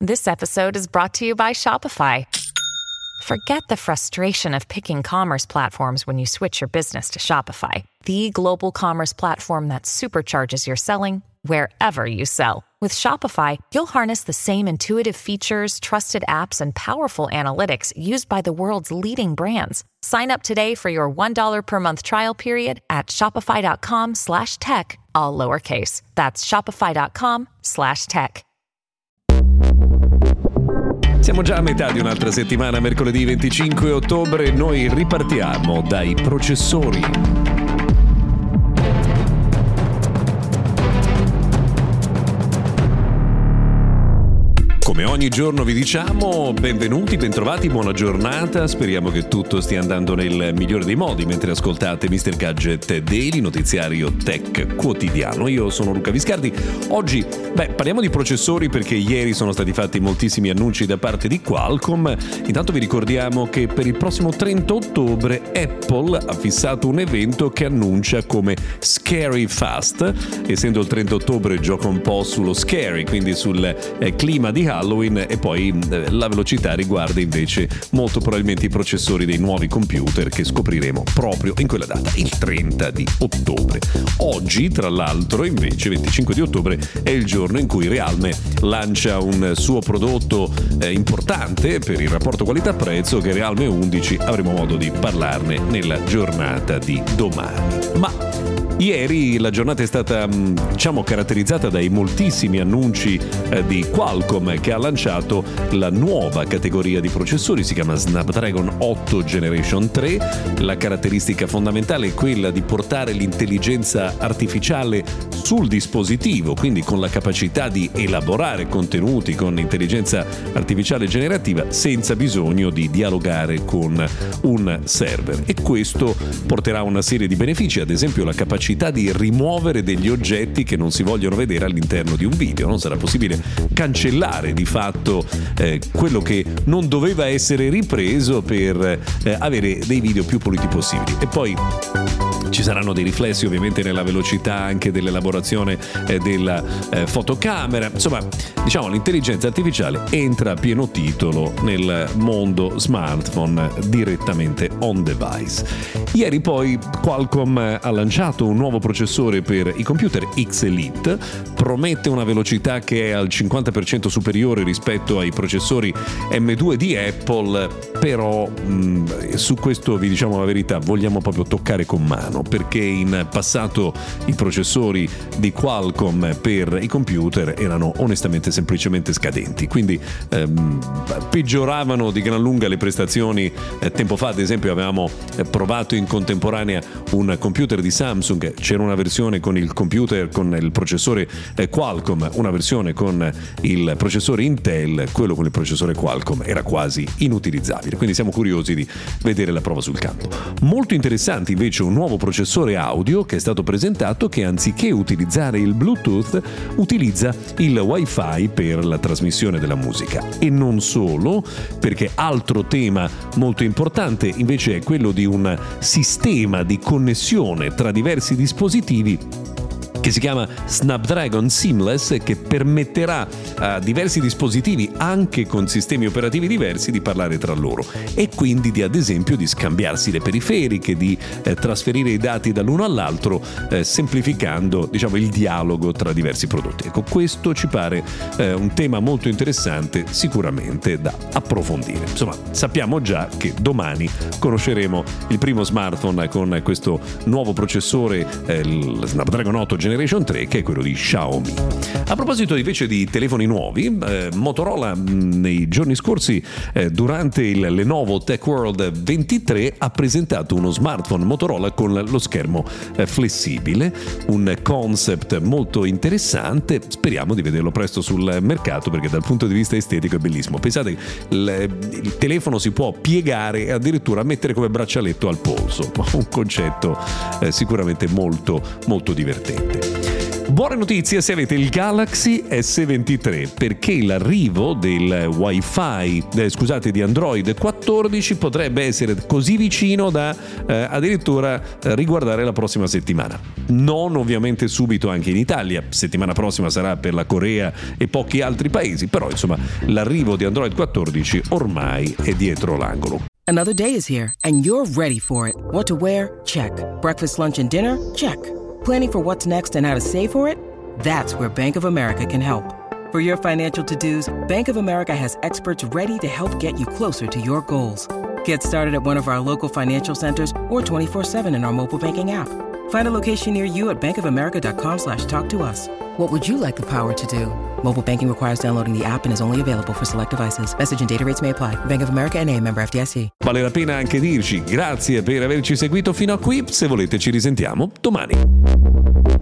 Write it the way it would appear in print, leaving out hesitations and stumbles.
This episode is brought to you by Shopify. Forget the frustration of picking commerce platforms when you switch your business to Shopify, the global commerce platform that supercharges your selling wherever you sell. With Shopify, you'll harness the same intuitive features, trusted apps, and powerful analytics used by the world's leading brands. Sign up today for your $1 per month trial period at shopify.com/tech, all lowercase. That's shopify.com/tech. Siamo già a metà di un'altra settimana, mercoledì 25 ottobre, noi ripartiamo dai processori. Come ogni giorno vi diciamo benvenuti, bentrovati, buona giornata, speriamo che tutto stia andando nel migliore dei modi mentre ascoltate Mr. Gadget Daily, notiziario tech quotidiano. Io sono Luca Viscardi. Oggi parliamo di processori perché ieri sono stati fatti moltissimi annunci da parte di Qualcomm. Intanto vi ricordiamo che per il prossimo 30 ottobre Apple ha fissato un evento che annuncia come Scary Fast. Essendo il 30 ottobre gioca un po' sullo scary, quindi sul clima di Halloween, e poi la velocità riguarda invece molto probabilmente i processori dei nuovi computer che scopriremo proprio in quella data, il 30 di ottobre. Oggi, tra l'altro, invece, 25 di ottobre, è il giorno in cui Realme lancia un suo prodotto importante per il rapporto qualità-prezzo, che è Realme 11. Avremo modo di parlarne nella giornata di domani. Ma ieri la giornata è stata, caratterizzata dai moltissimi annunci di Qualcomm, che ha lanciato la nuova categoria di processori, si chiama Snapdragon 8 Generation 3. La caratteristica fondamentale è quella di portare l'intelligenza artificiale sul dispositivo, quindi con la capacità di elaborare contenuti con intelligenza artificiale generativa senza bisogno di dialogare con un server. E questo porterà una serie di benefici, ad esempio la capacità di rimuovere degli oggetti che non si vogliono vedere all'interno di un video. Non sarà possibile cancellare di fatto quello che non doveva essere ripreso per avere dei video più puliti possibili. E poi ci saranno dei riflessi ovviamente nella velocità anche dell'elaborazione della fotocamera. Insomma, diciamo, l'intelligenza artificiale entra a pieno titolo nel mondo smartphone direttamente on device. Ieri poi Qualcomm ha lanciato un nuovo processore per i computer X Elite, promette una velocità che è al 50% superiore rispetto ai processori M2 di Apple, però su questo vi diciamo la verità, vogliamo proprio toccare con mano, perché in passato i processori di Qualcomm per i computer erano onestamente semplicemente scadenti, quindi peggioravano di gran lunga le prestazioni. Tempo fa, ad esempio, avevamo provato in contemporanea un computer di Samsung, c'era una versione con il computer con il processore Qualcomm, una versione con il processore Intel, quello con il processore Qualcomm era quasi inutilizzabile, quindi siamo curiosi di vedere la prova sul campo. Molto interessante invece un nuovo processore audio che è stato presentato, che anziché utilizzare il Bluetooth utilizza il Wi-Fi per la trasmissione della musica. E non solo, perché altro tema molto importante invece è quello di un sistema di connessione tra diversi dispositivi che si chiama Snapdragon Seamless, che permetterà a diversi dispositivi, anche con sistemi operativi diversi, di parlare tra loro e quindi ad esempio di scambiarsi le periferiche, di trasferire i dati dall'uno all'altro, semplificando il dialogo tra diversi prodotti. Ecco, questo ci pare un tema molto interessante, sicuramente da approfondire. Insomma, sappiamo già che domani conosceremo il primo smartphone con questo nuovo processore, il Snapdragon 8 Generation 3, che è quello di Xiaomi. A proposito invece di telefoni nuovi, Motorola nei giorni scorsi, durante il Lenovo Tech World 23, ha presentato uno smartphone Motorola con lo schermo flessibile, un concept molto interessante. Speriamo di vederlo presto sul mercato, perché dal punto di vista estetico è bellissimo. Pensate, il telefono si può piegare e addirittura mettere come braccialetto al polso, un concetto sicuramente molto molto divertente. Buone notizie se avete il Galaxy S23, perché l'arrivo del Wi-Fi, di Android 14 potrebbe essere così vicino da addirittura riguardare la prossima settimana. Non ovviamente subito anche in Italia, settimana prossima sarà per la Corea e pochi altri paesi, però insomma l'arrivo di Android 14 ormai è dietro l'angolo. Another day is here and you're ready for it. What to wear? Check. Breakfast, lunch, and dinner? Check. Planning for what's next and how to save for it? That's where Bank of America can help. For your financial to-dos, Bank of America has experts ready to help get you closer to your goals. Get started at one of our local financial centers or 24/7 in our mobile banking app. Find a location near you at bankofamerica.com/talktous. What would you like the power to do? Mobile banking requires downloading the app and is only available for select devices. Message and data rates may apply. Bank of America N.A., member FDIC. Vale la pena anche dirci grazie per averci seguito fino a qui. Se volete ci risentiamo domani.